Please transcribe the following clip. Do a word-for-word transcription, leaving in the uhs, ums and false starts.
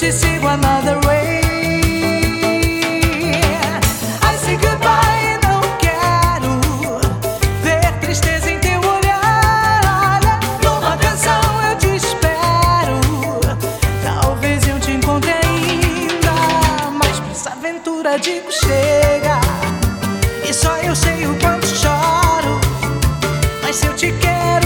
se sigo another way. I say goodbye, não quero ver tristeza em teu olhar. Olha, numa canção eu te espero. Talvez eu te encontre ainda, mas pra essa aventura digo chega. E só eu sei o quanto choro, mas se eu te quero